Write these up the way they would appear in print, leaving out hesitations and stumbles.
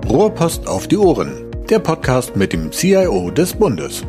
Rohrpost auf die Ohren, der Podcast mit dem CIO des Bundes.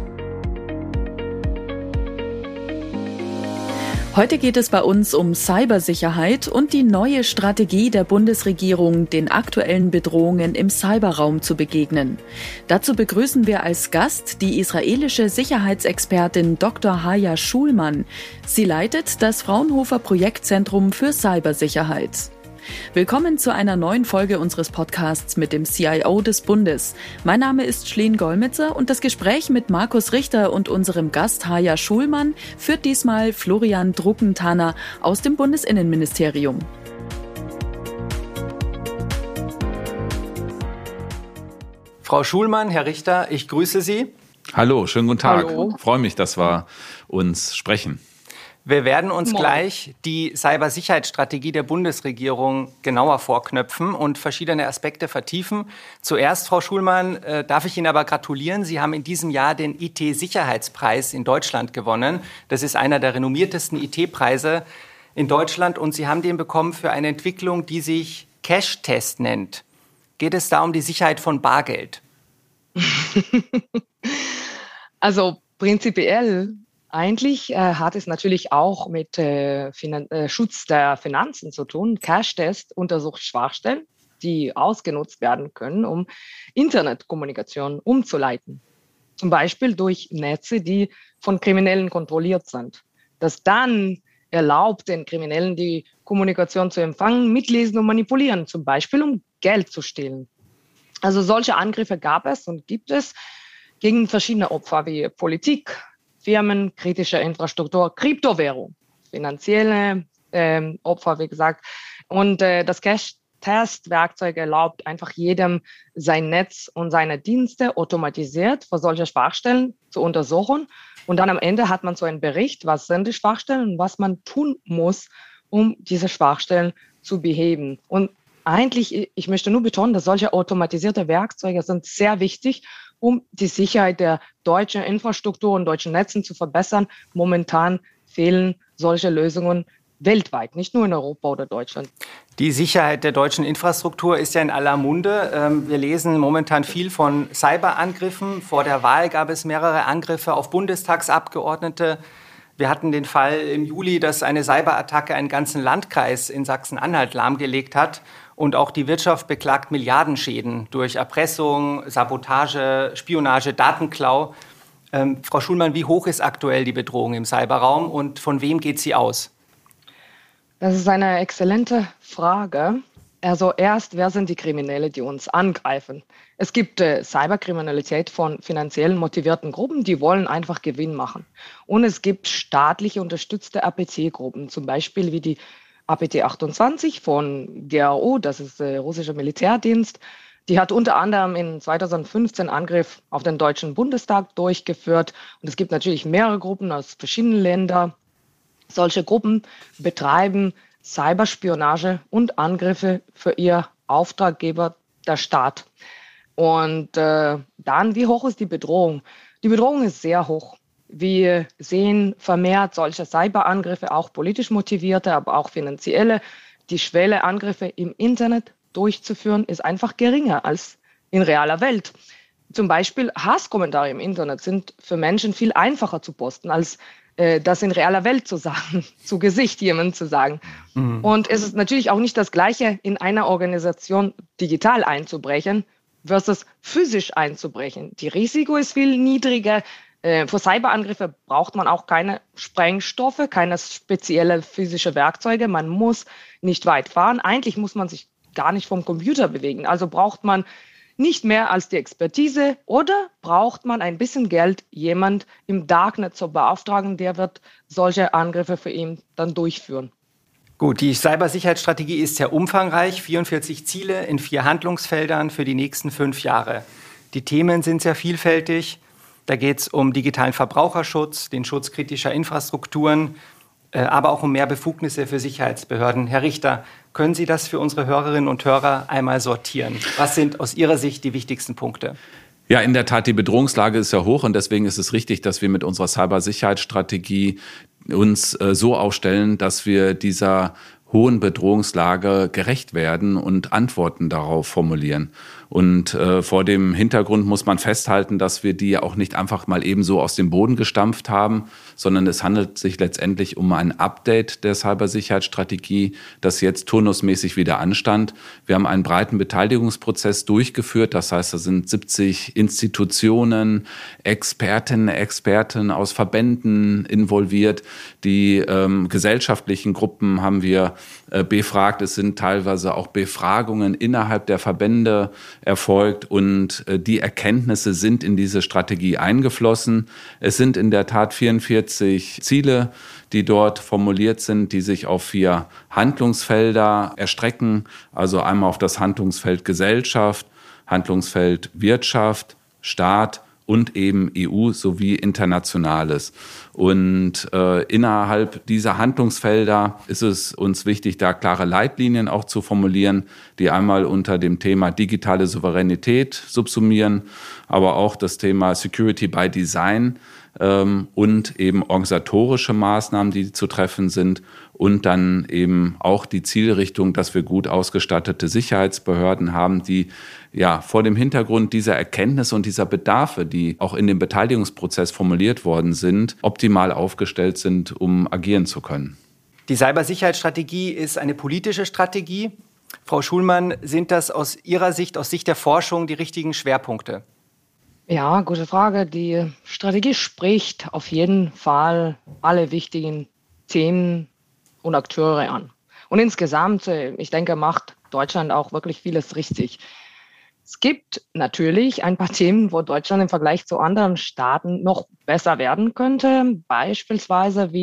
Heute geht es bei uns um Cybersicherheit und die neue Strategie der Bundesregierung, den aktuellen Bedrohungen im Cyberraum zu begegnen. Dazu begrüßen wir als Gast die israelische Sicherheitsexpertin Dr. Haya Schulman. Sie leitet das Fraunhofer Projektzentrum für Cybersicherheit. Willkommen zu einer neuen Folge unseres Podcasts mit dem CIO des Bundes. Mein Name ist Schleen Golmitzer und das Gespräch mit Markus Richter und unserem Gast Haya Schulman führt diesmal Florian Druckenthaler aus dem Bundesinnenministerium. Frau Schulman, Herr Richter, ich grüße Sie. Hallo, schönen guten Tag. Hallo. Ich freue mich, dass wir uns sprechen. Wir werden uns gleich die Cybersicherheitsstrategie der Bundesregierung genauer vorknöpfen und verschiedene Aspekte vertiefen. Zuerst, Frau Schulman, darf ich Ihnen aber gratulieren. Sie haben in diesem Jahr den IT-Sicherheitspreis in Deutschland gewonnen. Das ist einer der renommiertesten IT-Preise in Deutschland und Sie haben den bekommen für eine Entwicklung, die sich Cash-Test nennt. Geht es da um die Sicherheit von Bargeld? Also prinzipiell eigentlich hat es natürlich auch mit Schutz der Finanzen zu tun. Cash-Test untersucht Schwachstellen, die ausgenutzt werden können, um Internetkommunikation umzuleiten. Zum Beispiel durch Netze, die von Kriminellen kontrolliert sind. Das dann erlaubt den Kriminellen, die Kommunikation zu empfangen, mitlesen und manipulieren, zum Beispiel um Geld zu stehlen. Also solche Angriffe gab es und gibt es gegen verschiedene Opfer wie Politik, Firmen, kritische Infrastruktur, Kryptowährung, finanzielle Opfer, wie gesagt. Und das Cash-Test-Werkzeug erlaubt einfach jedem sein Netz und seine Dienste automatisiert für solche Schwachstellen zu untersuchen. Und dann am Ende hat man so einen Bericht, was sind die Schwachstellen und was man tun muss, um diese Schwachstellen zu beheben. Und eigentlich, ich möchte nur betonen, dass solche automatisierte Werkzeuge sind sehr wichtig, um die Sicherheit der deutschen Infrastruktur und deutschen Netzen zu verbessern. Momentan fehlen solche Lösungen weltweit, nicht nur in Europa oder Deutschland. Die Sicherheit der deutschen Infrastruktur ist ja in aller Munde. Wir lesen momentan viel von Cyberangriffen. Vor der Wahl gab es mehrere Angriffe auf Bundestagsabgeordnete. Wir hatten den Fall im Juli, dass eine Cyberattacke einen ganzen Landkreis in Sachsen-Anhalt lahmgelegt hat. Und auch die Wirtschaft beklagt Milliardenschäden durch Erpressung, Sabotage, Spionage, Datenklau. Frau Schulman, wie hoch ist aktuell die Bedrohung im Cyberraum und von wem geht sie aus? Das ist eine exzellente Frage. Also erst, wer sind die Kriminelle, die uns angreifen? Es gibt Cyberkriminalität von finanziell motivierten Gruppen, die wollen einfach Gewinn machen. Und es gibt staatlich unterstützte APT-Gruppen, zum Beispiel wie die APT 28 von GRU, das ist der russische Militärdienst. Die hat unter anderem in 2015 Angriff auf den Deutschen Bundestag durchgeführt. Und es gibt natürlich mehrere Gruppen aus verschiedenen Ländern. Solche Gruppen betreiben Cyberspionage und Angriffe für ihr Auftraggeber, der Staat. Und dann, wie hoch ist die Bedrohung? Die Bedrohung ist sehr hoch. Wir sehen vermehrt solche Cyberangriffe, auch politisch motivierte, aber auch finanzielle. Die Schwelle, Angriffe im Internet durchzuführen, ist einfach geringer als in realer Welt. Zum Beispiel Hasskommentare im Internet sind für Menschen viel einfacher zu posten, als das in realer Welt zu sagen, zu Gesicht jemandem zu sagen. Mhm. Und es ist natürlich auch nicht das Gleiche, in einer Organisation digital einzubrechen versus physisch einzubrechen. Die Risiko ist viel niedriger. Für Cyberangriffe braucht man auch keine Sprengstoffe, keine spezielle physische Werkzeuge. Man muss nicht weit fahren. Eigentlich muss man sich gar nicht vom Computer bewegen. Also braucht man nicht mehr als die Expertise oder braucht man ein bisschen Geld, jemand im Darknet zu beauftragen, der wird solche Angriffe für ihn dann durchführen. Gut, die Cybersicherheitsstrategie ist sehr umfangreich, 44 Ziele in 4 Handlungsfeldern für die nächsten 5 Jahre. Die Themen sind sehr vielfältig. Da geht es um digitalen Verbraucherschutz, den Schutz kritischer Infrastrukturen, aber auch um mehr Befugnisse für Sicherheitsbehörden. Herr Richter, können Sie das für unsere Hörerinnen und Hörer einmal sortieren? Was sind aus Ihrer Sicht die wichtigsten Punkte? Ja, in der Tat, die Bedrohungslage ist ja hoch und deswegen ist es richtig, dass wir mit unserer Cybersicherheitsstrategie uns so aufstellen, dass wir dieser hohen Bedrohungslage gerecht werden und Antworten darauf formulieren. Und vor dem Hintergrund muss man festhalten, dass wir die auch nicht einfach mal ebenso aus dem Boden gestampft haben, sondern es handelt sich letztendlich um ein Update der Cybersicherheitsstrategie, das jetzt turnusmäßig wieder anstand. Wir haben einen breiten Beteiligungsprozess durchgeführt. Das heißt, da sind 70 Institutionen, Expertinnen, Experten aus Verbänden involviert. Die gesellschaftlichen Gruppen haben wir befragt. Es sind teilweise auch Befragungen innerhalb der Verbände erfolgt und die Erkenntnisse sind in diese Strategie eingeflossen. Es sind in der Tat 44 Ziele, die dort formuliert sind, die sich auf 4 Handlungsfelder erstrecken. Also einmal auf das Handlungsfeld Gesellschaft, Handlungsfeld Wirtschaft, Staat und eben EU sowie Internationales. Und innerhalb dieser Handlungsfelder ist es uns wichtig, da klare Leitlinien auch zu formulieren, die einmal unter dem Thema digitale Souveränität subsumieren, aber auch das Thema Security by Design und eben organisatorische Maßnahmen, die zu treffen sind und dann eben auch die Zielrichtung, dass wir gut ausgestattete Sicherheitsbehörden haben, die ja vor dem Hintergrund dieser Erkenntnisse und dieser Bedarfe, die auch in dem Beteiligungsprozess formuliert worden sind, optimal aufgestellt sind, um agieren zu können. Die Cybersicherheitsstrategie ist eine politische Strategie. Frau Schulmann, sind das aus Ihrer Sicht, aus Sicht der Forschung, die richtigen Schwerpunkte? Ja, gute Frage. Die Strategie spricht auf jeden Fall alle wichtigen Themen und Akteure an. Und insgesamt, ich denke, macht Deutschland auch wirklich vieles richtig. Es gibt natürlich ein paar Themen, wo Deutschland im Vergleich zu anderen Staaten noch besser werden könnte. Beispielsweise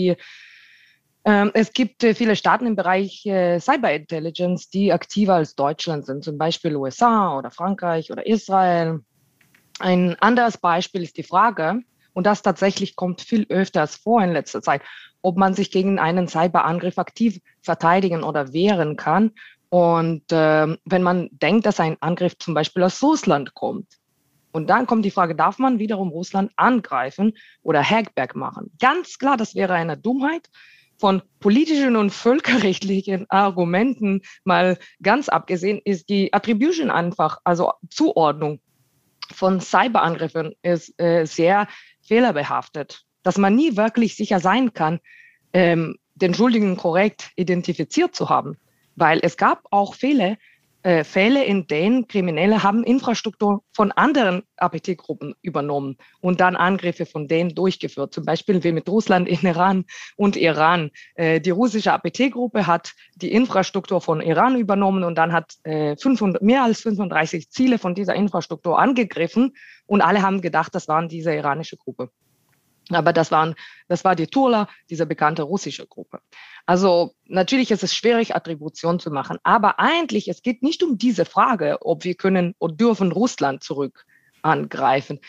es gibt viele Staaten im Bereich Cyberintelligence, die aktiver als Deutschland sind, zum Beispiel USA oder Frankreich oder Israel. Ein anderes Beispiel ist die Frage, und das tatsächlich kommt viel öfters vor in letzter Zeit, ob man sich gegen einen Cyberangriff aktiv verteidigen oder wehren kann. Und wenn man denkt, dass ein Angriff zum Beispiel aus Russland kommt, und dann kommt die Frage, darf man wiederum Russland angreifen oder Hackback machen? Ganz klar, das wäre eine Dummheit. Von politischen und völkerrechtlichen Argumenten mal ganz abgesehen, ist die Attribution einfach, also Zuordnung von Cyberangriffen ist sehr fehlerbehaftet, dass man nie wirklich sicher sein kann, den Schuldigen korrekt identifiziert zu haben. Weil es gab auch Fälle, in denen Kriminelle haben Infrastruktur von anderen APT-Gruppen übernommen und dann Angriffe von denen durchgeführt. Zum Beispiel wie mit Russland, Iran und Iran. Die russische APT-Gruppe hat die Infrastruktur von Iran übernommen und dann hat mehr als 35 Ziele von dieser Infrastruktur angegriffen und alle haben gedacht, das waren diese iranische Gruppe. Aber das war die Turla, diese bekannte russische Gruppe. Also natürlich ist es schwierig, Attribution zu machen. Aber eigentlich, es geht nicht um diese Frage, ob wir können oder dürfen Russland zurück angreifen.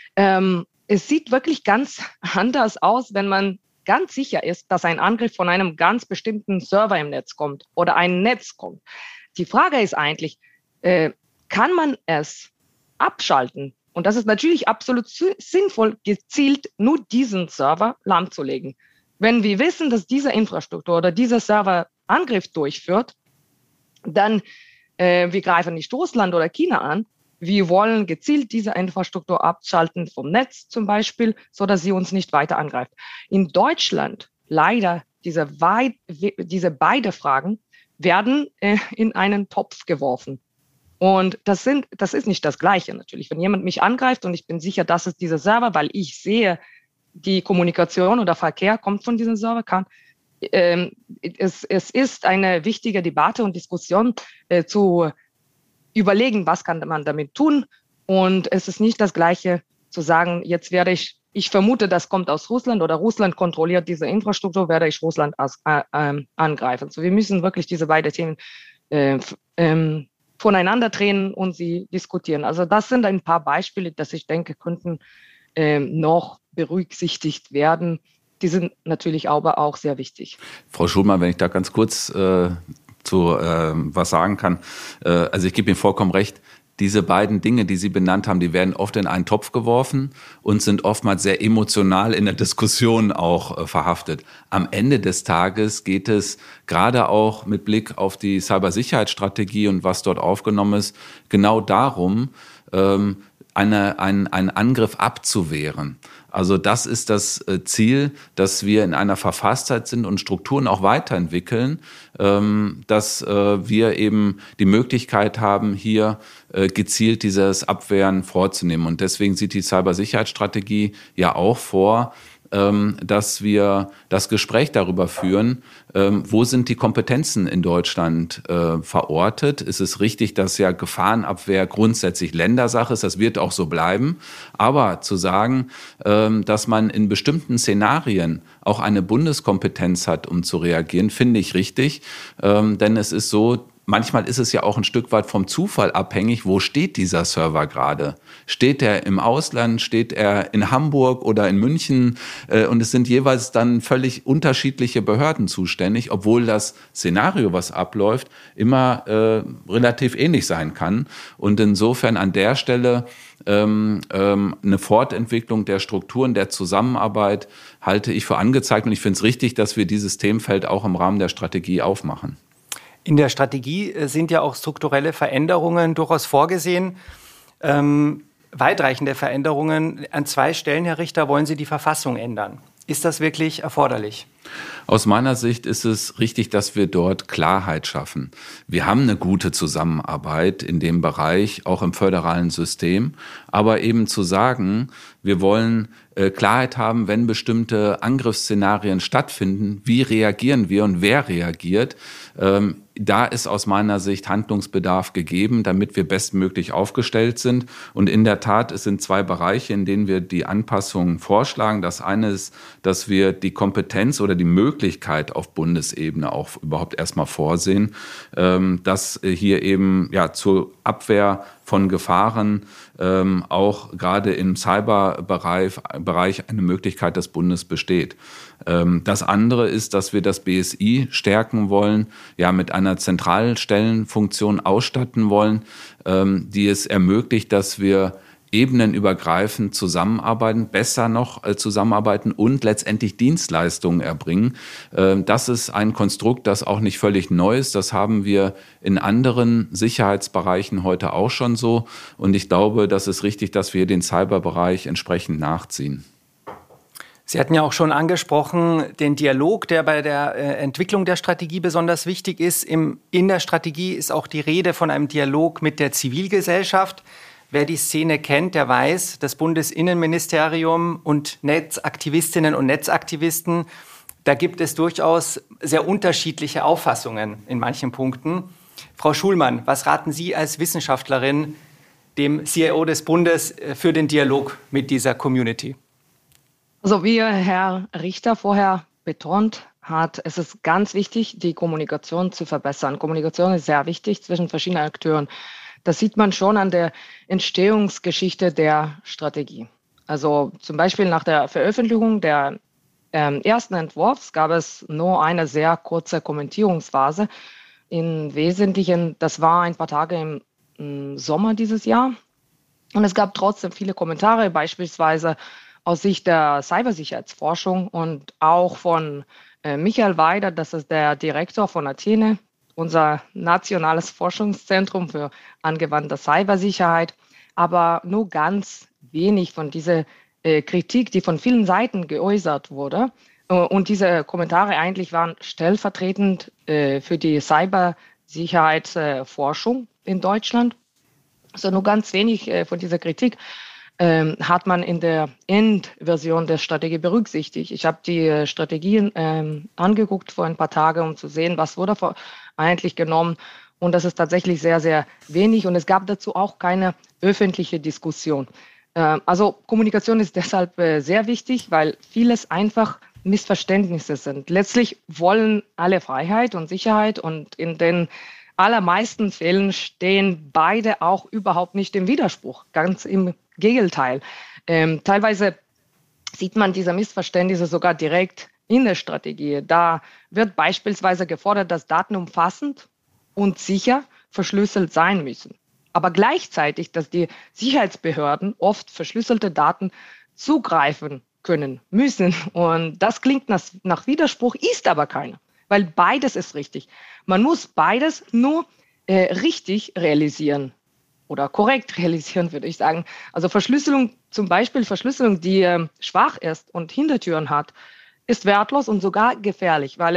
Es sieht wirklich ganz anders aus, wenn man ganz sicher ist, dass ein Angriff von einem ganz bestimmten Server im Netz kommt oder ein Netz kommt. Die Frage ist eigentlich, kann man es abschalten? Und das ist natürlich absolut sinnvoll, gezielt nur diesen Server lahmzulegen. Wenn wir wissen, dass diese Infrastruktur oder dieser Server Angriff durchführt, dann wir greifen nicht Russland oder China an. Wir wollen gezielt diese Infrastruktur abschalten vom Netz zum Beispiel, so dass sie uns nicht weiter angreift. In Deutschland leider diese beide Fragen werden in einen Topf geworfen. Und das ist nicht das Gleiche natürlich. Wenn jemand mich angreift und ich bin sicher, das ist dieser Server, weil ich sehe, die Kommunikation oder Verkehr kommt von diesem Server, es ist eine wichtige Debatte und Diskussion zu überlegen, was kann man damit tun. Und es ist nicht das Gleiche zu sagen, jetzt werde ich vermute, das kommt aus Russland oder Russland kontrolliert diese Infrastruktur, werde ich Russland angreifen. So, wir müssen wirklich diese beiden Themen voneinander trennen und sie diskutieren. Also das sind ein paar Beispiele, dass ich denke, könnten noch berücksichtigt werden. Die sind natürlich aber auch sehr wichtig. Frau Schulmann, wenn ich da ganz kurz was sagen kann. Also ich gebe Ihnen vollkommen recht. diese beiden Dinge, die Sie benannt haben, die werden oft in einen Topf geworfen und sind oftmals sehr emotional in der Diskussion auch verhaftet. Am Ende des Tages geht es gerade auch mit Blick auf die Cybersicherheitsstrategie und was dort aufgenommen ist, genau darum, einen Angriff abzuwehren. Also das ist das Ziel, dass wir in einer Verfasstheit sind und Strukturen auch weiterentwickeln, dass wir eben die Möglichkeit haben, hier gezielt dieses Abwehren vorzunehmen. Und deswegen sieht die Cybersicherheitsstrategie ja auch vor, dass wir das Gespräch darüber führen, wo sind die Kompetenzen in Deutschland verortet. Ist es richtig, dass ja Gefahrenabwehr grundsätzlich Ländersache ist, das wird auch so bleiben. Aber zu sagen, dass man in bestimmten Szenarien auch eine Bundeskompetenz hat, um zu reagieren, finde ich richtig. Denn es ist so, manchmal ist es ja auch ein Stück weit vom Zufall abhängig, wo steht dieser Server gerade? Steht er im Ausland, steht er in Hamburg oder in München? Und es sind jeweils dann völlig unterschiedliche Behörden zuständig, obwohl das Szenario, was abläuft, immer relativ ähnlich sein kann. Und insofern an der Stelle eine Fortentwicklung der Strukturen, der Zusammenarbeit halte ich für angezeigt. Und ich finde es richtig, dass wir dieses Themenfeld auch im Rahmen der Strategie aufmachen. In der Strategie sind ja auch strukturelle Veränderungen durchaus vorgesehen. Weitreichende Veränderungen. An 2 Stellen, Herr Richter, wollen Sie die Verfassung ändern. Ist das wirklich erforderlich? Aus meiner Sicht ist es richtig, dass wir dort Klarheit schaffen. Wir haben eine gute Zusammenarbeit in dem Bereich, auch im föderalen System. Aber eben zu sagen, wir wollen Klarheit haben, wenn bestimmte Angriffsszenarien stattfinden, wie reagieren wir und wer reagiert. Da ist aus meiner Sicht Handlungsbedarf gegeben, damit wir bestmöglich aufgestellt sind. Und in der Tat, es sind 2 Bereiche, in denen wir die Anpassungen vorschlagen. Das eine ist, dass wir die Kompetenz oder die Möglichkeit auf Bundesebene auch überhaupt erstmal vorsehen, dass hier eben zur Abwehr von Gefahren auch gerade im Cyberbereich eine Möglichkeit des Bundes besteht. Das andere ist, dass wir das BSI stärken wollen, mit einer Zentralstellenfunktion ausstatten wollen, die es ermöglicht, dass wir ebenenübergreifend zusammenarbeiten, besser noch zusammenarbeiten und letztendlich Dienstleistungen erbringen. Das ist ein Konstrukt, das auch nicht völlig neu ist. Das haben wir in anderen Sicherheitsbereichen heute auch schon so. Und ich glaube, das ist richtig, dass wir den Cyberbereich entsprechend nachziehen. Sie hatten ja auch schon angesprochen, den Dialog, der bei der Entwicklung der Strategie besonders wichtig ist. In der Strategie ist auch die Rede von einem Dialog mit der Zivilgesellschaft. Wer die Szene kennt, der weiß, das Bundesinnenministerium und Netzaktivistinnen und Netzaktivisten, da gibt es durchaus sehr unterschiedliche Auffassungen in manchen Punkten. Frau Schulmann, was raten Sie als Wissenschaftlerin dem CIO des Bundes für den Dialog mit dieser Community? Also wie Herr Richter vorher betont hat, es ist ganz wichtig, die Kommunikation zu verbessern. Kommunikation ist sehr wichtig zwischen verschiedenen Akteuren. Das sieht man schon an der Entstehungsgeschichte der Strategie. Also zum Beispiel nach der Veröffentlichung der ersten Entwurfs gab es nur eine sehr kurze Kommentierungsphase. Im Wesentlichen, das war ein paar Tage im Sommer dieses Jahr. Und es gab trotzdem viele Kommentare, beispielsweise aus Sicht der Cybersicherheitsforschung und auch von Michael Weider, das ist der Direktor von Athene, unser nationales Forschungszentrum für angewandte Cybersicherheit, aber nur ganz wenig von dieser Kritik, die von vielen Seiten geäußert wurde. Und diese Kommentare eigentlich waren stellvertretend für die Cybersicherheitsforschung in Deutschland. Also nur ganz wenig von dieser Kritik hat man in der Endversion der Strategie berücksichtigt. Ich habe die Strategien angeguckt vor ein paar Tagen, um zu sehen, was wurde eigentlich genommen. Und das ist tatsächlich sehr, sehr wenig. Und es gab dazu auch keine öffentliche Diskussion. Also Kommunikation ist deshalb sehr wichtig, weil vieles einfach Missverständnisse sind. Letztlich wollen alle Freiheit und Sicherheit und in den allermeisten Fällen stehen beide auch überhaupt nicht im Widerspruch. Ganz im Gegenteil. Teilweise sieht man diese Missverständnisse sogar direkt in der Strategie. Da wird beispielsweise gefordert, dass Daten umfassend und sicher verschlüsselt sein müssen. aber gleichzeitig, dass die Sicherheitsbehörden oft verschlüsselte Daten zugreifen können, müssen. Und das klingt nach Widerspruch, ist aber keiner, weil beides ist richtig. Man muss beides nur richtig realisieren oder korrekt realisieren, würde ich sagen. Also Verschlüsselung, zum Beispiel Verschlüsselung, die schwach ist und Hintertüren hat, ist wertlos und sogar gefährlich, weil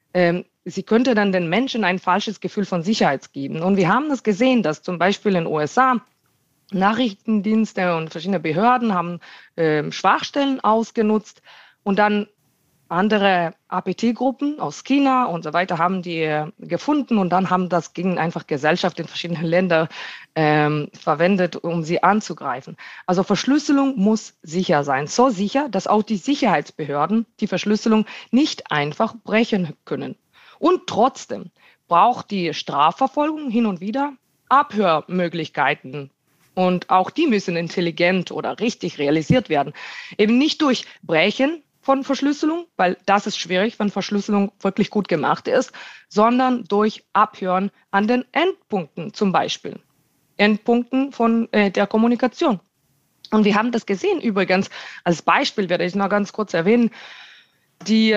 sie könnte dann den Menschen ein falsches Gefühl von Sicherheit geben. Und wir haben das gesehen, dass zum Beispiel in den USA Nachrichtendienste und verschiedene Behörden haben Schwachstellen ausgenutzt und dann andere APT-Gruppen aus China und so weiter haben die gefunden und dann haben das gegen einfach Gesellschaft in verschiedenen Ländern verwendet, um sie anzugreifen. Also Verschlüsselung muss sicher sein. So sicher, dass auch die Sicherheitsbehörden die Verschlüsselung nicht einfach brechen können. Und trotzdem braucht die Strafverfolgung hin und wieder Abhörmöglichkeiten. Und auch die müssen intelligent oder richtig realisiert werden. Eben nicht durch Brechen von Verschlüsselung, weil das ist schwierig, wenn Verschlüsselung wirklich gut gemacht ist, sondern durch Abhören an den Endpunkten zum Beispiel. Endpunkten von der Kommunikation. Und wir haben das gesehen übrigens, als Beispiel werde ich noch ganz kurz erwähnen, die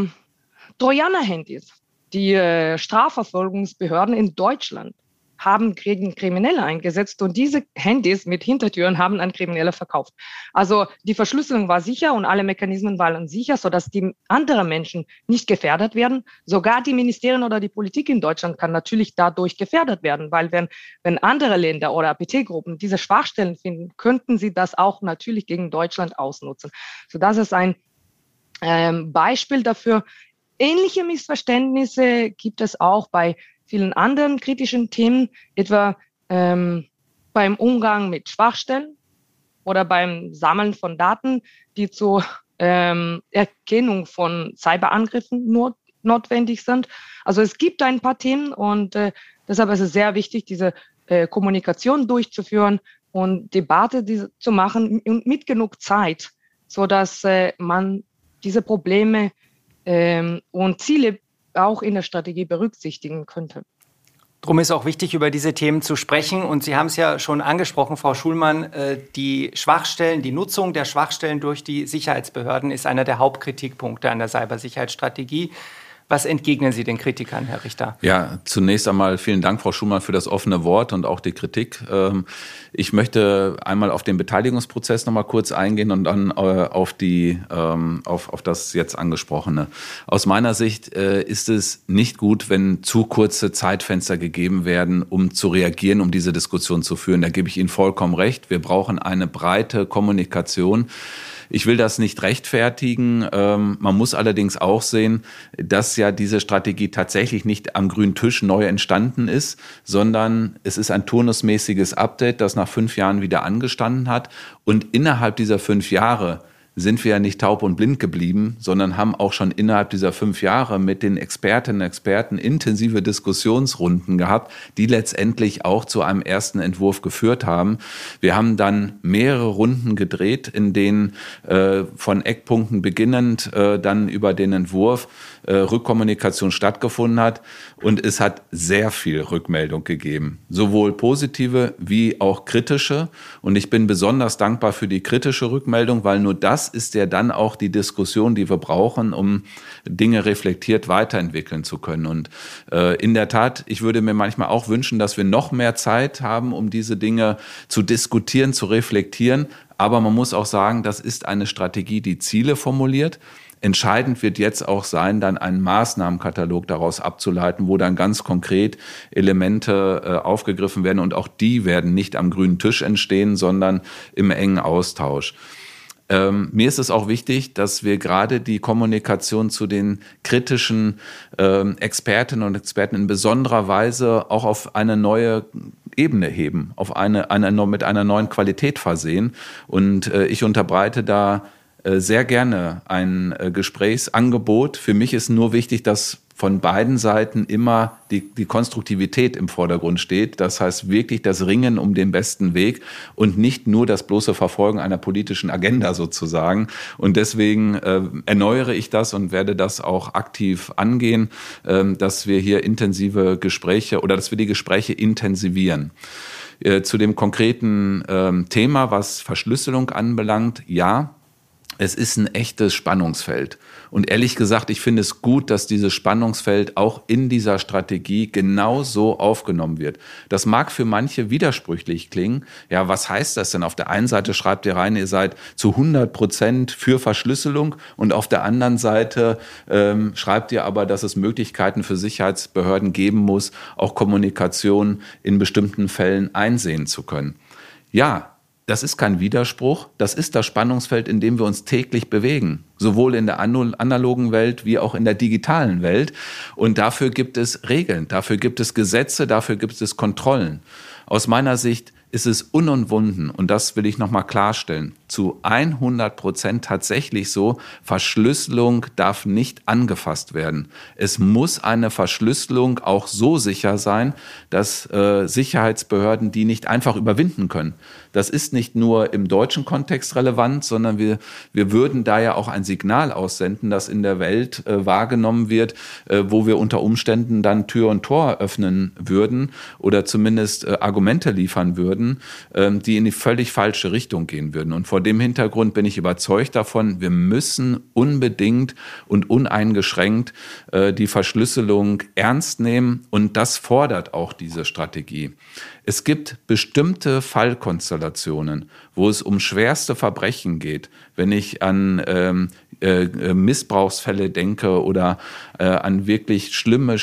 Trojaner-Handys, die Strafverfolgungsbehörden in Deutschland haben gegen Kriminelle eingesetzt und diese Handys mit Hintertüren haben an Kriminelle verkauft. Also die Verschlüsselung war sicher und alle Mechanismen waren sicher, sodass die anderen Menschen nicht gefährdet werden. Sogar die Ministerien oder die Politik in Deutschland kann natürlich dadurch gefährdet werden, weil wenn andere Länder oder APT-Gruppen diese Schwachstellen finden, könnten sie das auch natürlich gegen Deutschland ausnutzen. So, das ist ein Beispiel dafür. Ähnliche Missverständnisse gibt es auch bei vielen anderen kritischen Themen, etwa beim Umgang mit Schwachstellen oder beim Sammeln von Daten, die zur Erkennung von Cyberangriffen notwendig sind. Also es gibt ein paar Themen und deshalb ist es sehr wichtig, diese Kommunikation durchzuführen und Debatte zu machen mit genug Zeit, sodass man diese Probleme und Ziele auch in der Strategie berücksichtigen könnte. Darum ist auch wichtig, über diese Themen zu sprechen. Und Sie haben es ja schon angesprochen, Frau Schulmann, die Schwachstellen, die Nutzung der Schwachstellen durch die Sicherheitsbehörden ist einer der Hauptkritikpunkte an der Cybersicherheitsstrategie. Was entgegnen Sie den Kritikern, Herr Richter? Ja, zunächst einmal vielen Dank, Frau Schulmann, für das offene Wort und auch die Kritik. Ich möchte einmal auf den Beteiligungsprozess noch mal kurz eingehen und dann auf das jetzt angesprochene. Aus meiner Sicht ist es nicht gut, wenn zu kurze Zeitfenster gegeben werden, um zu reagieren, um diese Diskussion zu führen. Da gebe ich Ihnen vollkommen recht. Wir brauchen eine breite Kommunikation. Ich will das nicht rechtfertigen. Man muss allerdings auch sehen, dass ja diese Strategie tatsächlich nicht am grünen Tisch neu entstanden ist, sondern es ist ein turnusmäßiges Update, das nach 5 Jahren wieder angestanden hat. Und innerhalb dieser 5 Jahre sind wir ja nicht taub und blind geblieben, sondern haben auch schon innerhalb dieser 5 Jahre mit den Expertinnen und Experten intensive Diskussionsrunden gehabt, die letztendlich auch zu einem ersten Entwurf geführt haben. Wir haben dann mehrere Runden gedreht, in denen von Eckpunkten beginnend dann über den Entwurf Rückkommunikation stattgefunden hat. Und es hat sehr viel Rückmeldung gegeben, sowohl positive wie auch kritische. Und ich bin besonders dankbar für die kritische Rückmeldung, weil nur das ist ja dann auch die Diskussion, die wir brauchen, um Dinge reflektiert weiterentwickeln zu können. Und in der Tat, ich würde mir manchmal auch wünschen, dass wir noch mehr Zeit haben, um diese Dinge zu diskutieren, zu reflektieren. Aber man muss auch sagen, das ist eine Strategie, die Ziele formuliert. Entscheidend wird jetzt auch sein, dann einen Maßnahmenkatalog daraus abzuleiten, wo dann ganz konkret Elemente aufgegriffen werden. Und auch die werden nicht am grünen Tisch entstehen, sondern im engen Austausch. Mir ist es auch wichtig, dass wir gerade die Kommunikation zu den kritischen Expertinnen und Experten in besonderer Weise auch auf eine neue Ebene heben, auf mit einer neuen Qualität versehen. Und ich unterbreite da sehr gerne ein Gesprächsangebot. Für mich ist nur wichtig, dass von beiden Seiten immer die Konstruktivität im Vordergrund steht. Das heißt wirklich das Ringen um den besten Weg und nicht nur das bloße Verfolgen einer politischen Agenda sozusagen. Und deswegen erneuere ich das und werde das auch aktiv angehen, dass wir hier intensive Gespräche oder dass wir die Gespräche intensivieren. Zu dem konkreten Thema, was Verschlüsselung anbelangt, ja, es ist ein echtes Spannungsfeld. Und ehrlich gesagt, ich finde es gut, dass dieses Spannungsfeld auch in dieser Strategie genau so aufgenommen wird. Das mag für manche widersprüchlich klingen. Ja, was heißt das denn? Auf der einen Seite schreibt ihr rein, ihr seid zu 100% für Verschlüsselung und auf der anderen Seite schreibt ihr aber, dass es Möglichkeiten für Sicherheitsbehörden geben muss, auch Kommunikation in bestimmten Fällen einsehen zu können. Ja, das ist kein Widerspruch, das ist das Spannungsfeld, in dem wir uns täglich bewegen, sowohl in der analogen Welt wie auch in der digitalen Welt. Und dafür gibt es Regeln, dafür gibt es Gesetze, dafür gibt es Kontrollen. Aus meiner Sicht ist es unumwunden, und das will ich nochmal klarstellen, zu 100% tatsächlich so, Verschlüsselung darf nicht angefasst werden. Es muss eine Verschlüsselung auch so sicher sein, dass Sicherheitsbehörden die nicht einfach überwinden können. Das ist nicht nur im deutschen Kontext relevant, sondern wir würden da ja auch ein Signal aussenden, das in der Welt wahrgenommen wird, wo wir unter Umständen dann Tür und Tor öffnen würden oder zumindest Argumente liefern würden, die in die völlig falsche Richtung gehen würden. Und vor dem Hintergrund bin ich überzeugt davon, wir müssen unbedingt und uneingeschränkt die Verschlüsselung ernst nehmen, und das fordert auch diese Strategie. Es gibt bestimmte Fallkonstellationen, wo es um schwerste Verbrechen geht. Wenn ich an Missbrauchsfälle denke oder an wirklich schlimme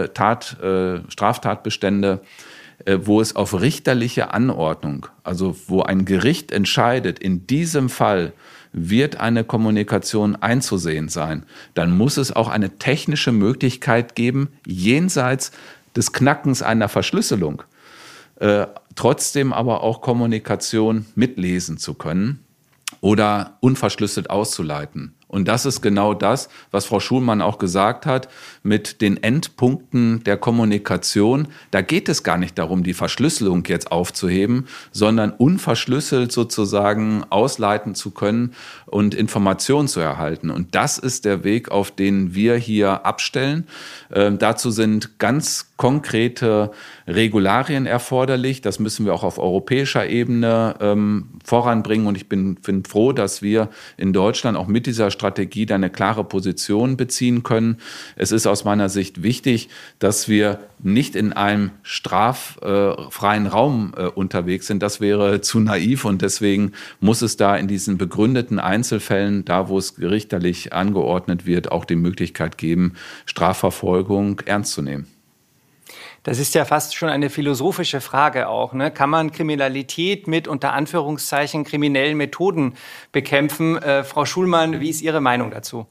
Straftatbestände, wo es auf richterliche Anordnung, also wo ein Gericht entscheidet, in diesem Fall wird eine Kommunikation einzusehen sein, dann muss es auch eine technische Möglichkeit geben, jenseits des Knackens einer Verschlüsselung, trotzdem aber auch Kommunikation mitlesen zu können oder unverschlüsselt auszuleiten. Und das ist genau das, was Frau Schulmann auch gesagt hat, mit den Endpunkten der Kommunikation. Da geht es gar nicht darum, die Verschlüsselung jetzt aufzuheben, sondern unverschlüsselt sozusagen ausleiten zu können und Informationen zu erhalten. Und das ist der Weg, auf den wir hier abstellen. Dazu sind ganz konkrete Regularien erforderlich. Das müssen wir auch auf europäischer Ebene voranbringen. Und ich bin froh, dass wir in Deutschland auch mit dieser Strategie da eine klare Position beziehen können. Es ist aus meiner Sicht wichtig, dass wir nicht in einem straffreien Raum unterwegs sind. Das wäre zu naiv, und deswegen muss es da in diesen begründeten Einzelfällen, da wo es gerichtlich angeordnet wird, auch die Möglichkeit geben, Strafverfolgung ernst zu nehmen. Das ist ja fast schon eine philosophische Frage auch, ne? Kann man Kriminalität mit unter Anführungszeichen kriminellen Methoden bekämpfen? Frau Schulmann, wie ist Ihre Meinung dazu?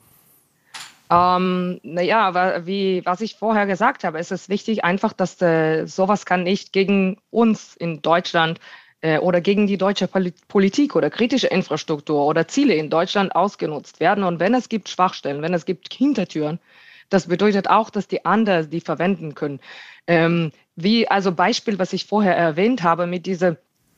Was ich vorher gesagt habe, ist es wichtig einfach, dass sowas kann nicht gegen uns in Deutschland oder gegen die deutsche Politik oder kritische Infrastruktur oder Ziele in Deutschland ausgenutzt werden. Und wenn es gibt Schwachstellen, wenn es gibt Hintertüren, das bedeutet auch, dass die anderen die verwenden können. Also Beispiel, was ich vorher erwähnt habe, mit dieser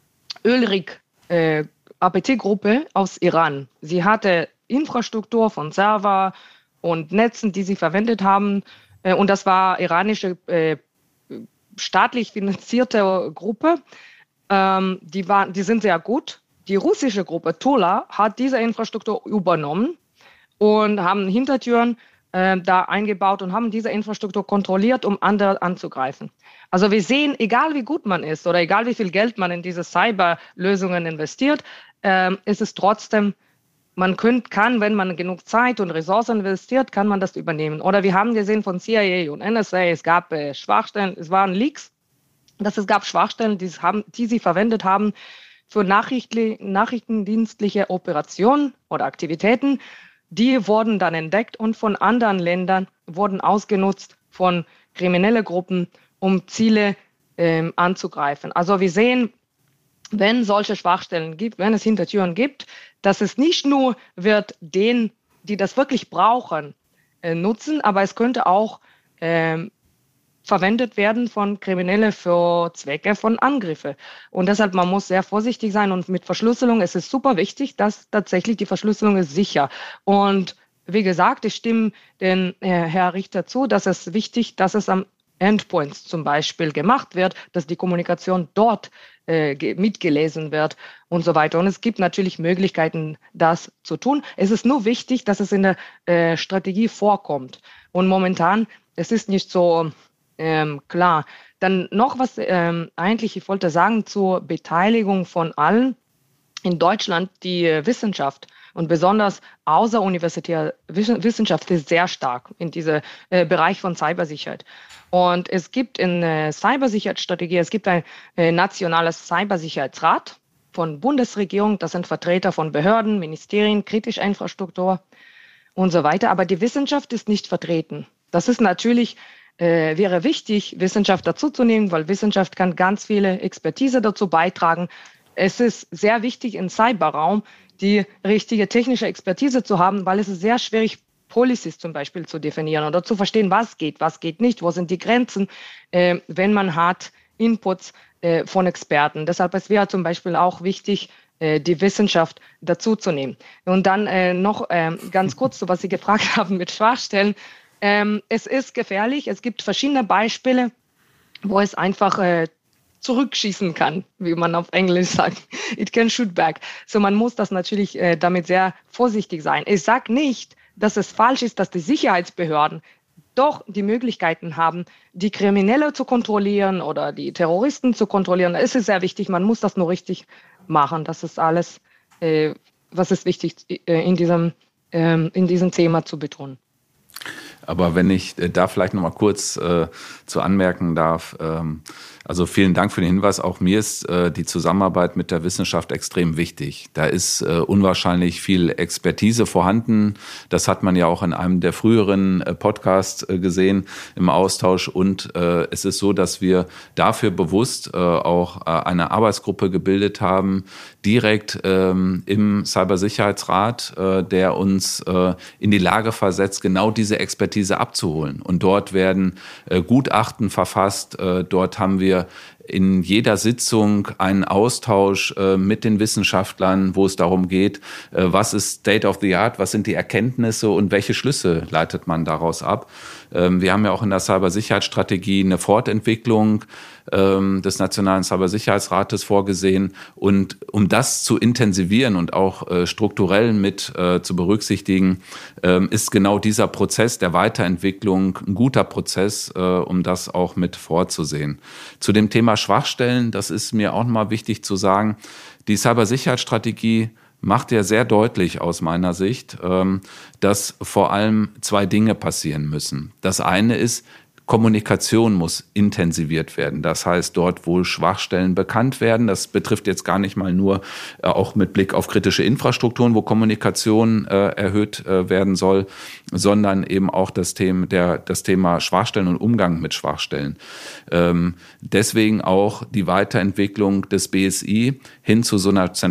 Ölrig-APT-Gruppe aus Iran. Sie hatte Infrastruktur von Server und Netzen, die sie verwendet haben. Und das war iranische staatlich finanzierte Gruppe. Die sind sehr gut. Die russische Gruppe Tola hat diese Infrastruktur übernommen und haben Hintertüren da eingebaut und haben diese Infrastruktur kontrolliert, um andere anzugreifen. Also wir sehen, egal wie gut man ist oder egal wie viel Geld man in diese Cyberlösungen investiert, ist es trotzdem, man kann, wenn man genug Zeit und Ressourcen investiert, kann man das übernehmen. Oder wir haben gesehen von CIA und NSA, es gab Schwachstellen, es waren Leaks, dass es gab Schwachstellen, die sie verwendet haben für nachrichtendienstliche Operationen oder Aktivitäten. Die wurden dann entdeckt und von anderen Ländern wurden ausgenutzt von kriminellen Gruppen, um Ziele anzugreifen. Also wir sehen, wenn solche Schwachstellen gibt, wenn es Hintertüren gibt, dass es nicht nur wird denen, die das wirklich brauchen, nutzen, aber es könnte auch verwendet werden von Kriminellen für Zwecke von Angriffen. Und deshalb, man muss sehr vorsichtig sein, und mit Verschlüsselung ist es super wichtig, dass tatsächlich die Verschlüsselung ist sicher. Und wie gesagt, ich stimme den Herr Richter zu, dass es wichtig, dass es am Endpoints zum Beispiel gemacht wird, dass die Kommunikation dort mitgelesen wird und so weiter. Und es gibt natürlich Möglichkeiten, das zu tun. Es ist nur wichtig, dass es in der Strategie vorkommt. Und momentan, es ist nicht so klar. Dann noch was eigentlich, ich wollte sagen, zur Beteiligung von allen in Deutschland, die Wissenschaft und besonders außeruniversitäre Wissenschaft ist sehr stark in diesem Bereich von Cybersicherheit. Und es gibt in Cybersicherheitsstrategie, es gibt ein nationales Cybersicherheitsrat von Bundesregierung, das sind Vertreter von Behörden, Ministerien, kritischer Infrastruktur und so weiter. Aber die Wissenschaft ist nicht vertreten. Das ist natürlich wäre wichtig, Wissenschaft dazuzunehmen, weil Wissenschaft kann ganz viele Expertise dazu beitragen. Es ist sehr wichtig im Cyberraum, die richtige technische Expertise zu haben, weil es ist sehr schwierig, Policies zum Beispiel zu definieren oder zu verstehen, was geht nicht, wo sind die Grenzen, wenn man hat Inputs von Experten. Deshalb es wäre zum Beispiel auch wichtig, die Wissenschaft dazuzunehmen. Und dann noch ganz kurz, so was Sie gefragt haben mit Schwachstellen. Es ist gefährlich. Es gibt verschiedene Beispiele, wo es einfach zurückschießen kann, wie man auf Englisch sagt. It can shoot back. So man muss das natürlich damit sehr vorsichtig sein. Ich sage nicht, dass es falsch ist, dass die Sicherheitsbehörden doch die Möglichkeiten haben, die Kriminelle zu kontrollieren oder die Terroristen zu kontrollieren. Es ist sehr wichtig, man muss das nur richtig machen. Das ist alles, was ist wichtig in diesem Thema zu betonen. Aber wenn ich da vielleicht noch mal kurz zu anmerken darf, also vielen Dank für den Hinweis. Auch mir ist die Zusammenarbeit mit der Wissenschaft extrem wichtig. Da ist unwahrscheinlich viel Expertise vorhanden. Das hat man ja auch in einem der früheren Podcasts gesehen im Austausch. Und es ist so, dass wir dafür bewusst auch eine Arbeitsgruppe gebildet haben, direkt im Cybersicherheitsrat, der uns in die Lage versetzt, genau diese Expertise abzuholen. Und dort werden Gutachten verfasst. Dort haben wir in jeder Sitzung einen Austausch mit den Wissenschaftlern, wo es darum geht, was ist State of the Art, was sind die Erkenntnisse und welche Schlüsse leitet man daraus ab. Wir haben ja auch in der Cybersicherheitsstrategie eine Fortentwicklung des Nationalen Cybersicherheitsrates vorgesehen. Und um das zu intensivieren und auch strukturell mit zu berücksichtigen, ist genau dieser Prozess der Weiterentwicklung ein guter Prozess, um das auch mit vorzusehen. Zu dem Thema Schwachstellen, das ist mir auch nochmal wichtig zu sagen, die Cybersicherheitsstrategie macht ja sehr deutlich aus meiner Sicht, dass vor allem zwei Dinge passieren müssen. Das eine ist, Kommunikation muss intensiviert werden. Das heißt, dort, wo Schwachstellen bekannt werden, das betrifft jetzt gar nicht mal nur auch mit Blick auf kritische Infrastrukturen, wo Kommunikation erhöht werden soll, sondern eben auch das Thema Schwachstellen und Umgang mit Schwachstellen. Deswegen auch die Weiterentwicklung des BSI hin zu so einer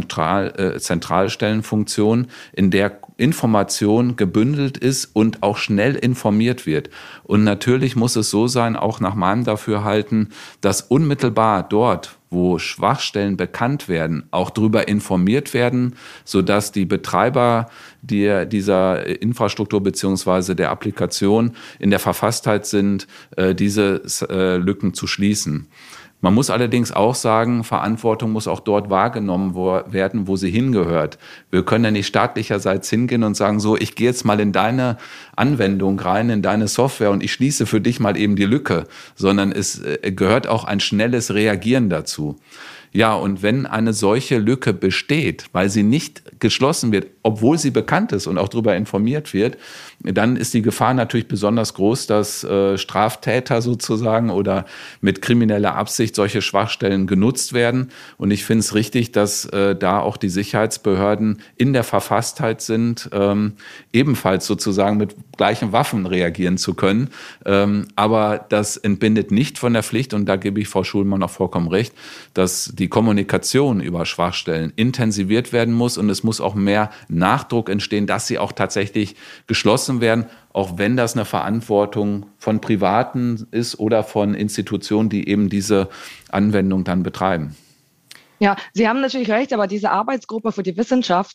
Zentralstellenfunktion, in der Information gebündelt ist und auch schnell informiert wird. Und natürlich muss es so sein, auch nach meinem Dafürhalten, dass unmittelbar dort, wo Schwachstellen bekannt werden, auch darüber informiert werden, sodass die Betreiber dieser Infrastruktur beziehungsweise der Applikation in der Verfasstheit sind, diese Lücken zu schließen. Man muss allerdings auch sagen, Verantwortung muss auch dort wahrgenommen werden, wo sie hingehört. Wir können ja nicht staatlicherseits hingehen und sagen, so, ich gehe jetzt mal in deine Anwendung rein, in deine Software und ich schließe für dich mal eben die Lücke, sondern es gehört auch ein schnelles Reagieren dazu. Ja, und wenn eine solche Lücke besteht, weil sie nicht geschlossen wird, obwohl sie bekannt ist und auch darüber informiert wird, dann ist die Gefahr natürlich besonders groß, dass Straftäter sozusagen oder mit krimineller Absicht solche Schwachstellen genutzt werden. Und ich finde es richtig, dass da auch die Sicherheitsbehörden in der Verfasstheit sind, ebenfalls sozusagen mit gleichen Waffen reagieren zu können. Aber das entbindet nicht von der Pflicht, und da gebe ich Frau Schulmann auch vollkommen recht, dass die Kommunikation über Schwachstellen intensiviert werden muss und es muss auch mehr Nachdruck entstehen, dass sie auch tatsächlich geschlossen werden, auch wenn das eine Verantwortung von Privaten ist oder von Institutionen, die eben diese Anwendung dann betreiben. Ja, Sie haben natürlich recht, aber diese Arbeitsgruppe für die Wissenschaft,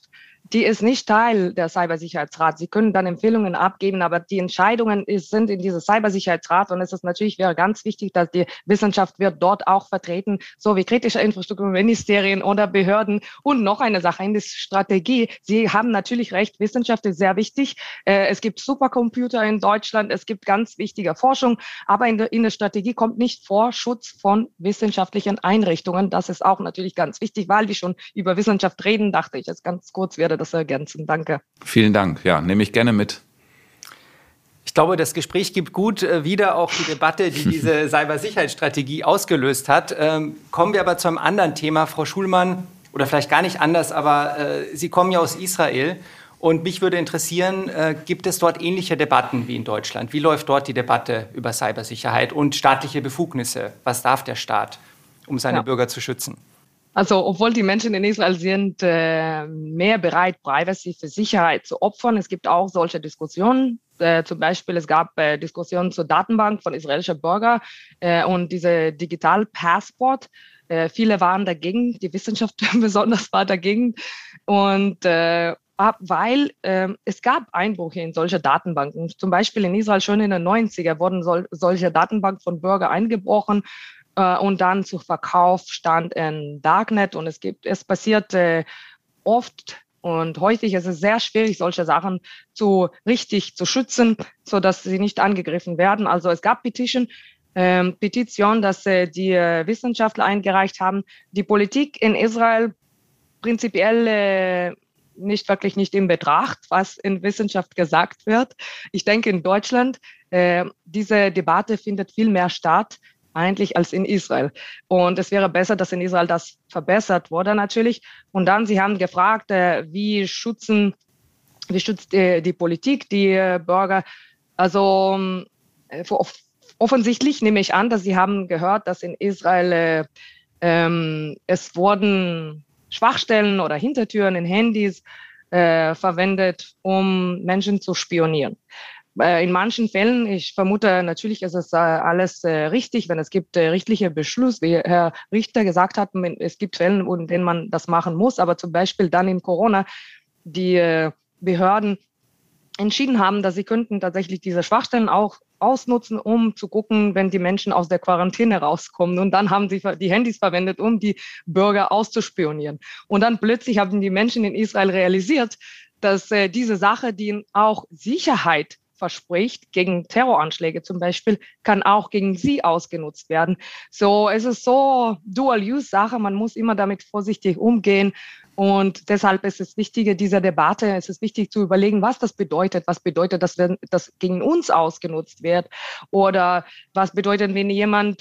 die ist nicht Teil der Cybersicherheitsrat. Sie können dann Empfehlungen abgeben, aber die Entscheidungen sind in diesem Cybersicherheitsrat und wäre ganz wichtig, dass die Wissenschaft wird dort auch vertreten, so wie kritische Infrastrukturministerien oder Behörden. Und noch eine Sache in der Strategie. Sie haben natürlich recht, Wissenschaft ist sehr wichtig. Es gibt Supercomputer in Deutschland, es gibt ganz wichtige Forschung, aber in der Strategie kommt nicht vor Schutz von wissenschaftlichen Einrichtungen. Das ist auch natürlich ganz wichtig, weil wir schon über Wissenschaft reden, dachte ich, jetzt ganz kurz werde das ergänzen. Danke. Vielen Dank. Ja, nehme ich gerne mit. Ich glaube, das Gespräch gibt gut wieder auch die Debatte, die diese Cybersicherheitsstrategie ausgelöst hat. Kommen wir aber zu einem anderen Thema, Frau Schulmann, oder vielleicht gar nicht anders, aber Sie kommen ja aus Israel. Und mich würde interessieren, gibt es dort ähnliche Debatten wie in Deutschland? Wie läuft dort die Debatte über Cybersicherheit und staatliche Befugnisse? Was darf der Staat, um seine Bürger zu schützen? Also, obwohl die Menschen in Israel sind mehr bereit, Privacy für Sicherheit zu opfern. Es gibt auch solche Diskussionen. Zum Beispiel, es gab Diskussionen zur Datenbank von israelischen Bürgern und diese Digital Passport. Viele waren dagegen, die Wissenschaft besonders war dagegen. Und weil es gab Einbrüche in solche Datenbanken. Zum Beispiel in Israel schon in den 90er wurden solche Datenbanken von Bürgern eingebrochen. Und dann zu Verkauf stand in Darknet und es passiert oft und häufig ist es sehr schwierig, solche Sachen richtig zu schützen, so dass sie nicht angegriffen werden. Also es gab Petition, dass die Wissenschaftler eingereicht haben. Die Politik in Israel prinzipiell nicht in Betracht, was in Wissenschaft gesagt wird. Ich denke in Deutschland, diese Debatte findet viel mehr statt, eigentlich als in Israel. Und es wäre besser, dass in Israel das verbessert wurde natürlich. Und dann, Sie haben gefragt, wie schützt die Politik die Bürger? Also offensichtlich nehme ich an, dass Sie haben gehört, dass in Israel es wurden Schwachstellen oder Hintertüren in Handys verwendet, um Menschen zu spionieren. In manchen Fällen, ich vermute, natürlich ist es alles richtig, wenn es gibt rechtliche Beschluss, wie Herr Richter gesagt hat, es gibt Fälle, in denen man das machen muss, aber zum Beispiel dann in Corona die Behörden entschieden haben, dass sie könnten tatsächlich diese Schwachstellen auch ausnutzen, um zu gucken, wenn die Menschen aus der Quarantäne rauskommen. Und dann haben sie die Handys verwendet, um die Bürger auszuspionieren. Und dann plötzlich haben die Menschen in Israel realisiert, dass diese Sache, die auch Sicherheit verspricht, gegen Terroranschläge zum Beispiel, kann auch gegen sie ausgenutzt werden. So, es ist so Dual-Use-Sache, man muss immer damit vorsichtig umgehen und deshalb ist es wichtig, diese Debatte, es ist wichtig zu überlegen, was bedeutet, dass wenn das gegen uns ausgenutzt wird oder was bedeutet, wenn jemand,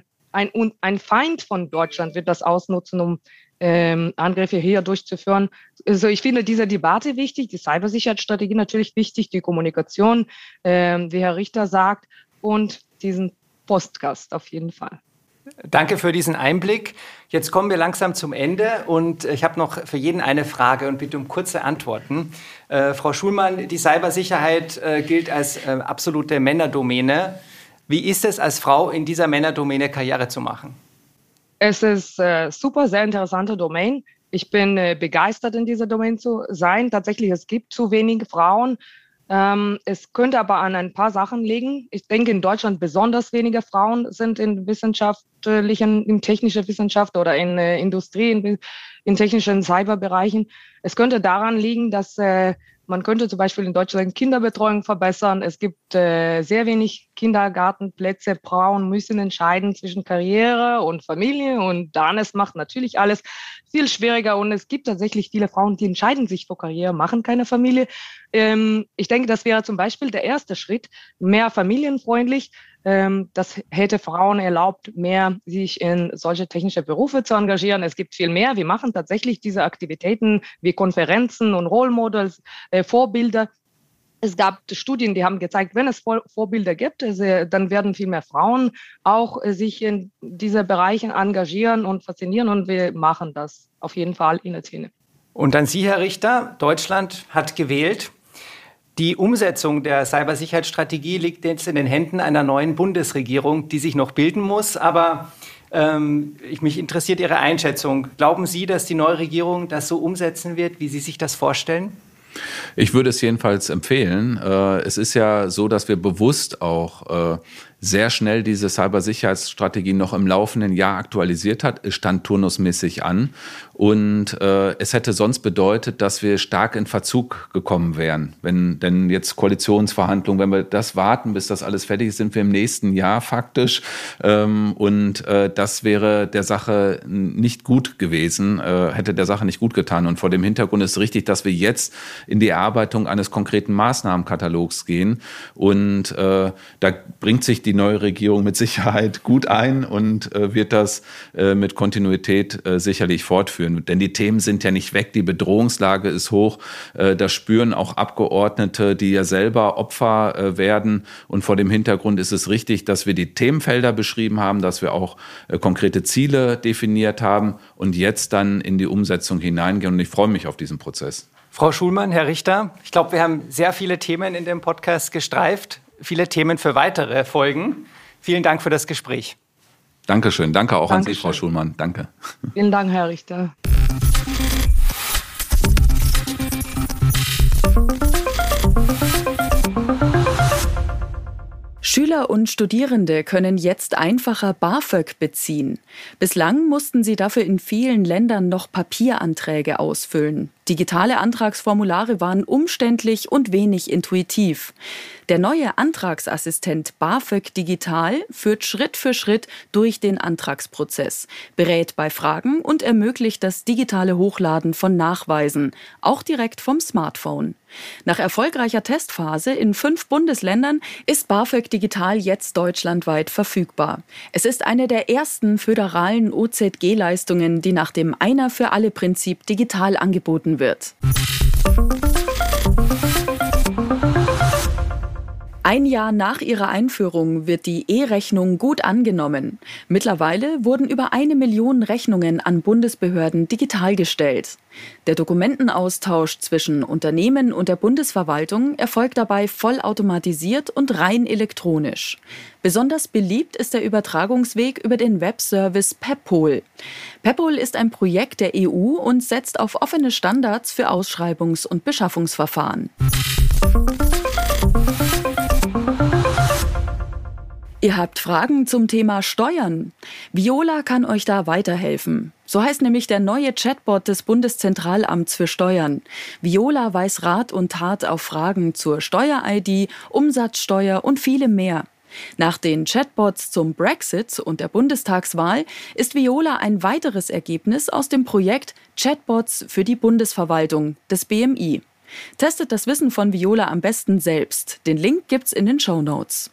ein Feind von Deutschland wird das ausnutzen, um Angriffe hier durchzuführen. Also ich finde diese Debatte wichtig, die Cybersicherheitsstrategie natürlich wichtig, die Kommunikation, wie Herr Richter sagt, und diesen Podcast auf jeden Fall. Danke für diesen Einblick. Jetzt kommen wir langsam zum Ende und ich habe noch für jeden eine Frage und bitte um kurze Antworten. Frau Schulmann, die Cybersicherheit gilt als absolute Männerdomäne. Wie ist es als Frau in dieser Männerdomäne Karriere zu machen? Es ist super, sehr interessante Domain. Ich bin begeistert, in dieser Domain zu sein. Tatsächlich, es gibt zu wenig Frauen. Es könnte aber an ein paar Sachen liegen. Ich denke, in Deutschland besonders wenige Frauen sind in technischer Wissenschaft oder in Industrie, in technischen Cyberbereichen. Es könnte daran liegen, dass man könnte zum Beispiel in Deutschland Kinderbetreuung verbessern. Es gibt sehr wenig Kindergartenplätze. Frauen müssen entscheiden zwischen Karriere und Familie und dann es macht natürlich alles viel schwieriger und es gibt tatsächlich viele Frauen, die entscheiden sich für Karriere, machen keine Familie. Ich denke, das wäre zum Beispiel der erste Schritt, mehr familienfreundlich. Das hätte Frauen erlaubt, mehr sich in solche technische Berufe zu engagieren. Es gibt viel mehr. Wir machen tatsächlich diese Aktivitäten wie Konferenzen und Role Models, Vorbilder. Es gab Studien, die haben gezeigt, wenn es Vorbilder gibt, dann werden viel mehr Frauen auch sich in diese Bereiche engagieren und faszinieren und wir machen das auf jeden Fall in Athene. Und an Sie, Herr Richter, Deutschland hat gewählt. Die Umsetzung der Cybersicherheitsstrategie liegt jetzt in den Händen einer neuen Bundesregierung, die sich noch bilden muss. Aber Mich interessiert Ihre Einschätzung. Glauben Sie, dass die neue Regierung das so umsetzen wird, wie Sie sich das vorstellen? Ich würde es jedenfalls empfehlen. Es ist ja so, dass wir bewusst auch sehr schnell diese Cybersicherheitsstrategie noch im laufenden Jahr aktualisiert hat. Es stand turnusmäßig an und es hätte sonst bedeutet, dass wir stark in Verzug gekommen wären. Denn jetzt Koalitionsverhandlungen, wenn wir das warten, bis das alles fertig ist, sind wir im nächsten Jahr faktisch und das wäre der Sache nicht gut gewesen, hätte der Sache nicht gut getan. Und vor dem Hintergrund ist richtig, dass wir jetzt in die Erarbeitung eines konkreten Maßnahmenkatalogs gehen und da bringt sich die neue Regierung mit Sicherheit gut ein und wird das mit Kontinuität sicherlich fortführen. Denn die Themen sind ja nicht weg, die Bedrohungslage ist hoch. Das spüren auch Abgeordnete, die ja selber Opfer werden. Und vor dem Hintergrund ist es richtig, dass wir die Themenfelder beschrieben haben, dass wir auch konkrete Ziele definiert haben und jetzt dann in die Umsetzung hineingehen. Und ich freue mich auf diesen Prozess. Frau Schulmann, Herr Richter, ich glaube, wir haben sehr viele Themen in dem Podcast gestreift. Viele Themen für weitere Folgen. Vielen Dank für das Gespräch. Dankeschön. Danke auch an Sie, Frau Schulmann. Danke. Vielen Dank, Herr Richter. Schüler und Studierende können jetzt einfacher BAföG beziehen. Bislang mussten sie dafür in vielen Ländern noch Papieranträge ausfüllen. Digitale Antragsformulare waren umständlich und wenig intuitiv. Der neue Antragsassistent BAföG Digital führt Schritt für Schritt durch den Antragsprozess, berät bei Fragen und ermöglicht das digitale Hochladen von Nachweisen, auch direkt vom Smartphone. Nach erfolgreicher Testphase in 5 Bundesländern ist BAföG Digital jetzt deutschlandweit verfügbar. Es ist eine der ersten föderalen OZG-Leistungen, die nach dem Einer-für-alle-Prinzip digital angeboten wird. Ein Jahr nach ihrer Einführung wird die E-Rechnung gut angenommen. Mittlerweile wurden über 1 Million Rechnungen an Bundesbehörden digital gestellt. Der Dokumentenaustausch zwischen Unternehmen und der Bundesverwaltung erfolgt dabei vollautomatisiert und rein elektronisch. Besonders beliebt ist der Übertragungsweg über den Webservice Peppol. Peppol ist ein Projekt der EU und setzt auf offene Standards für Ausschreibungs- und Beschaffungsverfahren. Ihr habt Fragen zum Thema Steuern? Viola kann euch da weiterhelfen. So heißt nämlich der neue Chatbot des Bundeszentralamts für Steuern. Viola weiß Rat und Tat auf Fragen zur Steuer-ID, Umsatzsteuer und vielem mehr. Nach den Chatbots zum Brexit und der Bundestagswahl ist Viola ein weiteres Ergebnis aus dem Projekt Chatbots für die Bundesverwaltung des BMI. Testet das Wissen von Viola am besten selbst. Den Link gibt's in den Shownotes.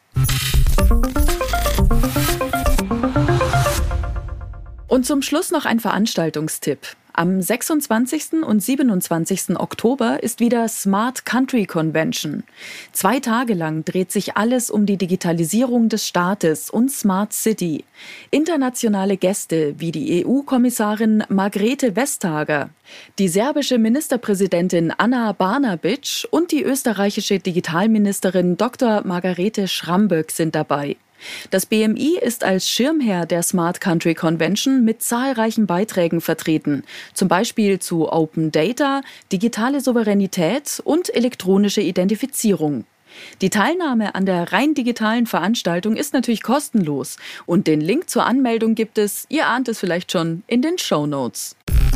Und zum Schluss noch ein Veranstaltungstipp. Am 26. und 27. Oktober ist wieder Smart Country Convention. 2 Tage lang dreht sich alles um die Digitalisierung des Staates und Smart City. Internationale Gäste wie die EU-Kommissarin Margrethe Vestager, die serbische Ministerpräsidentin Ana Brnabić und die österreichische Digitalministerin Dr. Margarete Schramböck sind dabei. Das BMI ist als Schirmherr der Smart Country Convention mit zahlreichen Beiträgen vertreten, zum Beispiel zu Open Data, digitale Souveränität und elektronische Identifizierung. Die Teilnahme an der rein digitalen Veranstaltung ist natürlich kostenlos und den Link zur Anmeldung gibt es, ihr ahnt es vielleicht schon, in den Shownotes.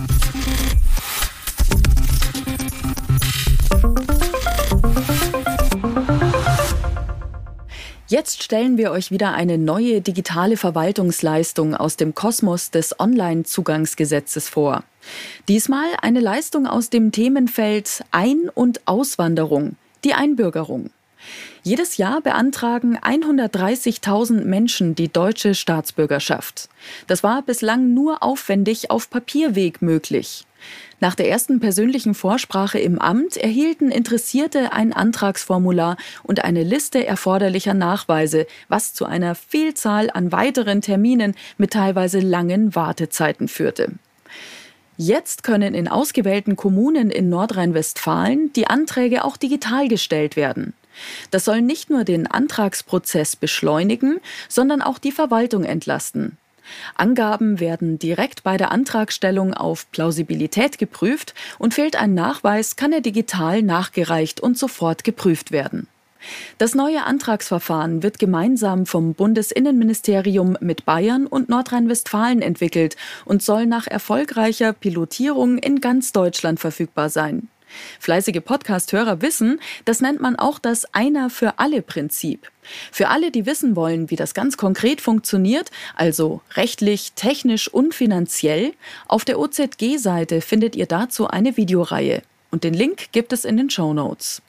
Jetzt stellen wir euch wieder eine neue digitale Verwaltungsleistung aus dem Kosmos des Online-Zugangsgesetzes vor. Diesmal eine Leistung aus dem Themenfeld Ein- und Auswanderung, die Einbürgerung. Jedes Jahr beantragen 130.000 Menschen die deutsche Staatsbürgerschaft. Das war bislang nur aufwendig auf Papierweg möglich. Nach der ersten persönlichen Vorsprache im Amt erhielten Interessierte ein Antragsformular und eine Liste erforderlicher Nachweise, was zu einer Vielzahl an weiteren Terminen mit teilweise langen Wartezeiten führte. Jetzt können in ausgewählten Kommunen in Nordrhein-Westfalen die Anträge auch digital gestellt werden. Das soll nicht nur den Antragsprozess beschleunigen, sondern auch die Verwaltung entlasten. Angaben werden direkt bei der Antragstellung auf Plausibilität geprüft und fehlt ein Nachweis, kann er digital nachgereicht und sofort geprüft werden. Das neue Antragsverfahren wird gemeinsam vom Bundesinnenministerium mit Bayern und Nordrhein-Westfalen entwickelt und soll nach erfolgreicher Pilotierung in ganz Deutschland verfügbar sein. Fleißige Podcast-Hörer wissen, das nennt man auch das Einer-für-alle-Prinzip. Für alle, die wissen wollen, wie das ganz konkret funktioniert, also rechtlich, technisch und finanziell, auf der OZG-Seite findet ihr dazu eine Videoreihe. Und den Link gibt es in den Shownotes.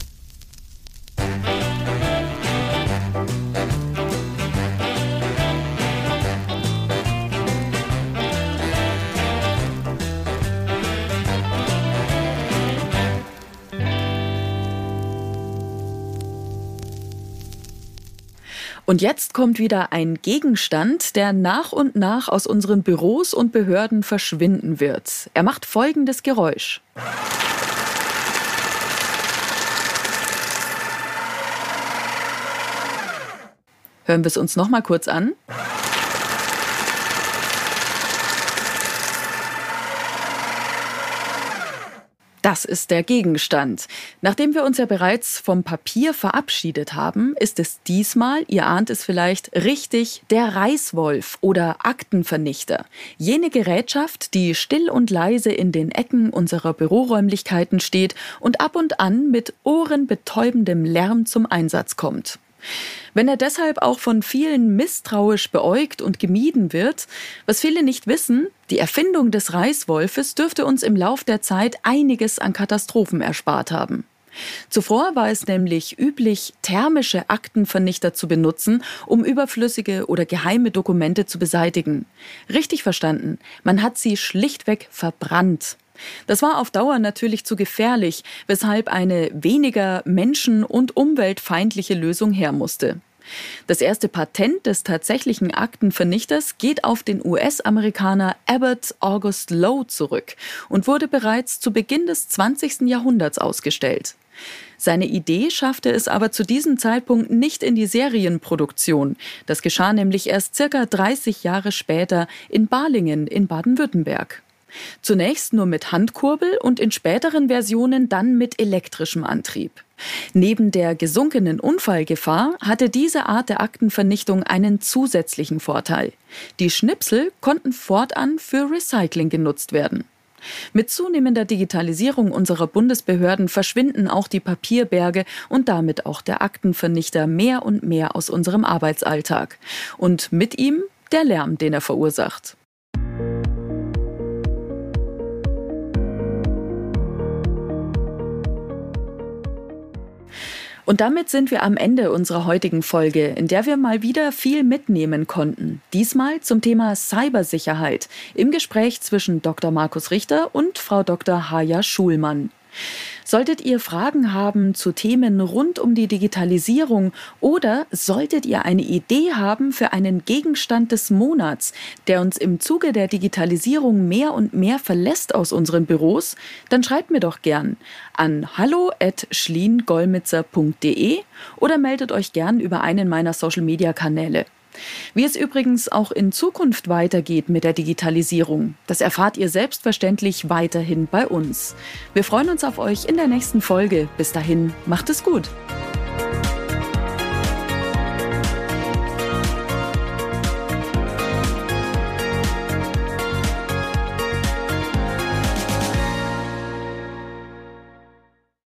Und jetzt kommt wieder ein Gegenstand, der nach und nach aus unseren Büros und Behörden verschwinden wird. Er macht folgendes Geräusch. Hören wir es uns noch mal kurz an. Das ist der Gegenstand. Nachdem wir uns ja bereits vom Papier verabschiedet haben, ist es diesmal, ihr ahnt es vielleicht, richtig, der Reißwolf oder Aktenvernichter. Jene Gerätschaft, die still und leise in den Ecken unserer Büroräumlichkeiten steht und ab und an mit ohrenbetäubendem Lärm zum Einsatz kommt. Wenn er deshalb auch von vielen misstrauisch beäugt und gemieden wird, was viele nicht wissen, die Erfindung des Reißwolfes dürfte uns im Lauf der Zeit einiges an Katastrophen erspart haben. Zuvor war es nämlich üblich, thermische Aktenvernichter zu benutzen, um überflüssige oder geheime Dokumente zu beseitigen. Richtig verstanden, man hat sie schlichtweg verbrannt. Das war auf Dauer natürlich zu gefährlich, weshalb eine weniger menschen- und umweltfeindliche Lösung her musste. Das erste Patent des tatsächlichen Aktenvernichters geht auf den US-Amerikaner Abbott August Lowe zurück und wurde bereits zu Beginn des 20. Jahrhunderts ausgestellt. Seine Idee schaffte es aber zu diesem Zeitpunkt nicht in die Serienproduktion. Das geschah nämlich erst circa 30 Jahre später in Balingen in Baden-Württemberg. Zunächst nur mit Handkurbel und in späteren Versionen dann mit elektrischem Antrieb. Neben der gesunkenen Unfallgefahr hatte diese Art der Aktenvernichtung einen zusätzlichen Vorteil. Die Schnipsel konnten fortan für Recycling genutzt werden. Mit zunehmender Digitalisierung unserer Bundesbehörden verschwinden auch die Papierberge und damit auch der Aktenvernichter mehr und mehr aus unserem Arbeitsalltag. Und mit ihm der Lärm, den er verursacht. Und damit sind wir am Ende unserer heutigen Folge, in der wir mal wieder viel mitnehmen konnten. Diesmal zum Thema Cybersicherheit im Gespräch zwischen Dr. Markus Richter und Frau Dr. Haja Schulmann. Solltet ihr Fragen haben zu Themen rund um die Digitalisierung oder solltet ihr eine Idee haben für einen Gegenstand des Monats, der uns im Zuge der Digitalisierung mehr und mehr verlässt aus unseren Büros, dann schreibt mir doch gern an hallo@schliengolmitzer.de oder meldet euch gern über einen meiner Social-Media-Kanäle. Wie es übrigens auch in Zukunft weitergeht mit der Digitalisierung, das erfahrt ihr selbstverständlich weiterhin bei uns. Wir freuen uns auf euch in der nächsten Folge. Bis dahin, macht es gut!